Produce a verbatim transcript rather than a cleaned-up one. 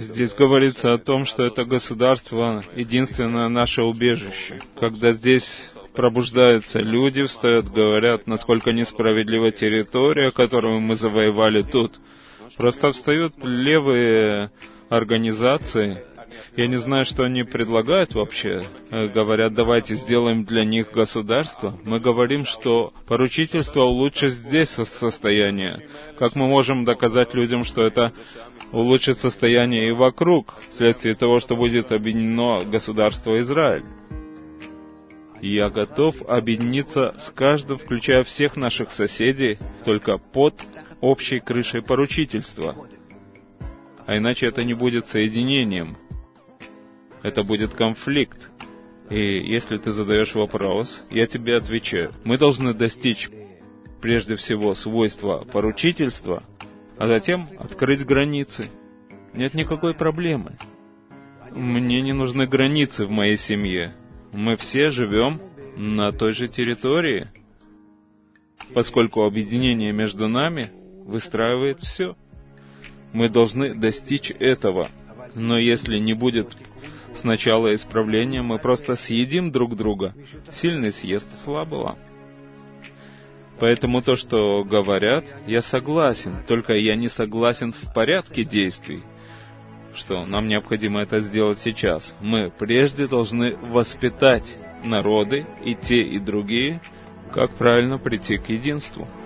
Здесь говорится о том, что это государство — единственное наше убежище. Когда здесь пробуждаются люди, встают, говорят, насколько несправедлива территория, которую мы завоевали тут. Просто встают левые организации. Я не знаю, что они предлагают вообще. Говорят, давайте сделаем для них государство. Мы говорим, что поручительство улучшит здесь состояние. Как мы можем доказать людям, что это улучшит состояние и вокруг, вследствие того, что будет объединено государство Израиль? Я готов объединиться с каждым, включая всех наших соседей, только под общей крышей поручительства. А иначе это не будет соединением. Это будет конфликт. И если ты задаешь вопрос, я тебе отвечаю. Мы должны достичь прежде всего свойства поручительства, а затем открыть границы. Нет никакой проблемы. Мне не нужны границы в моей семье. Мы все живем на той же территории, поскольку объединение между нами выстраивает все. Мы должны достичь этого. Но если не будет сначала исправления, мы просто съедим друг друга. Сильный съест слабого. Поэтому то, что говорят, я согласен, только я не согласен в порядке действий, что нам необходимо это сделать сейчас. Мы прежде должны воспитать народы, и те, и другие, как правильно прийти к единству.